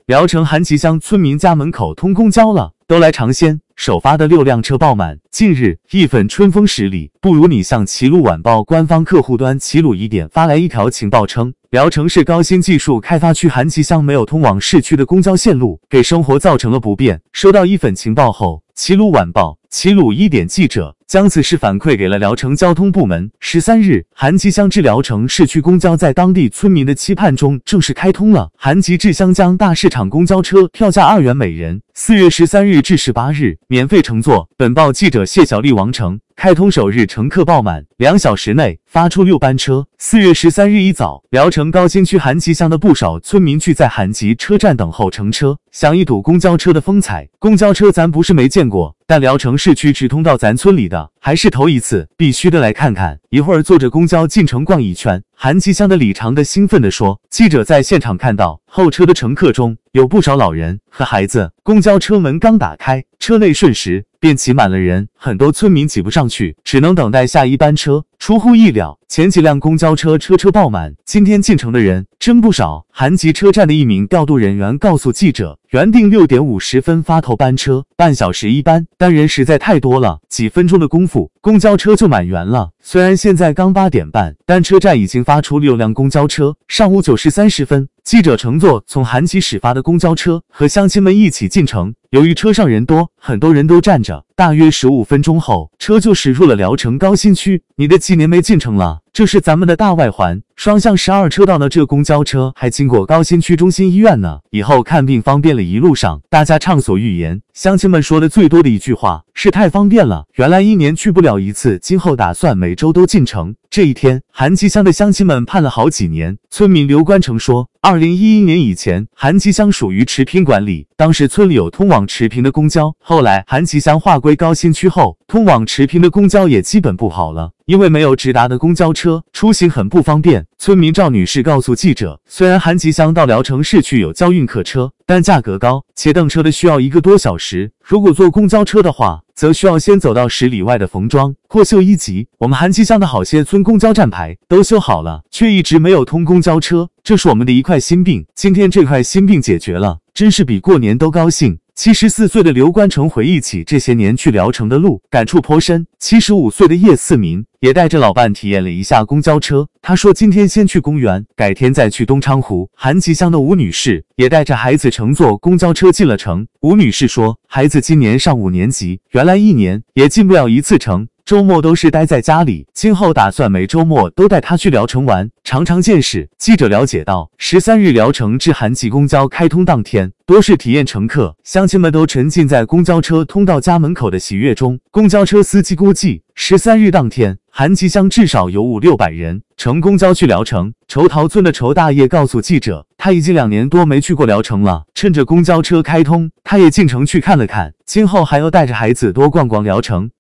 聊城韩集乡村民家门口通公交了，都来尝鲜。首发的6辆车爆满。近日，一粉春风10里，不如你向齐鲁晚报官方客户端齐鲁1点发来一条情报称，聊城市高新技术开发区韩集乡没有通往市区的公交线路，给生活造成了不便。收到一粉情报后，齐鲁晚报、齐鲁1点记者将此事反馈给了聊城交通部门。13日，韩集乡至聊城市区公交在当地村民的期盼中正式开通了。韩集至湘江大市场公交车票价2元每人，4月13日至18日免费乘坐。本报记者谢小丽王城。开通首日乘客爆满，2小时内发出6班车。4月13日一早，聊城高新区韩集乡的不少村民聚在韩集车站等候乘车，想一睹公交车的风采。公交车咱不是没见过，但聊城市区直通到咱村里的还是头一次，必须的来看看。一会儿坐着公交进城逛一圈。韩集乡的李长的兴奋地说，记者在现场看到候车的乘客中有不少老人和孩子，公交车门刚打开，车内瞬时便挤满了人，很多村民挤不上去，只能等待下一班车。出乎意料，前几辆公交车车爆满，今天进城的人真不少。韩集车站的一名调度人员告诉记者，原定6点50分发头班车，半小时一班，但人实在太多了，几分钟的功夫，公交车就满员了。虽然现在刚8点半，但车站已经发出6辆公交车。上午9时30分，记者乘坐从韩集始发的公交车，和乡亲们一起进城。由于车上人多，很多人都站着，大约15分钟后，车就驶入了聊城高新区。你的几年没进城了？这是咱们的大外环，双向12车道的这公交车还经过高新区中心医院呢，以后看病方便了。一路上大家畅所欲言，乡亲们说的最多的一句话是太方便了，原来1年去不了一次，今后打算每周都进城。这一天，韩集乡的乡亲们盼了好几年。村民刘关成说，2011年以前，韩集乡属于持平管理，当时村里有通往持平的公交，后来韩集乡划归高新区后，通往持平的公交也基本不好了，因为没有直达的公交车，出行很不方便。村民赵女士告诉记者，虽然韩集乡到聊城市区有交运客车，但价格高，且等车的需要1个多小时。如果坐公交车的话，则需要先走到10里外的冯庄或秀一级。我们韩集乡的好些村公交站牌都修好了，却一直没有通公交车，这是我们的一块心病。今天这块心病解决了，真是比过年都高兴。74岁的刘关成回忆起这些年去聊城的路，感触颇深。75岁的叶四民也带着老伴体验了一下公交车，他说今天先去公园，改天再去东昌湖。韩集乡的吴女士也带着孩子乘坐公交车进了城。吴女士说，孩子今年上5年级，原来1年也进不了1次城，周末都是待在家里，今后打算每周末都带他去聊城玩，常常见识。记者了解到，13日聊城至韩集公交开通当天，多是体验乘客，乡亲们都沉浸在公交车通到家门口的喜悦中。公交车司机估计，13日当天，韩集乡至少有500-600人乘公交去聊城。仇桃村的仇大爷告诉记者，他已经2年多没去过聊城了，趁着公交车开通，他也进城去看了看，今后还要带着孩子多逛逛聊城。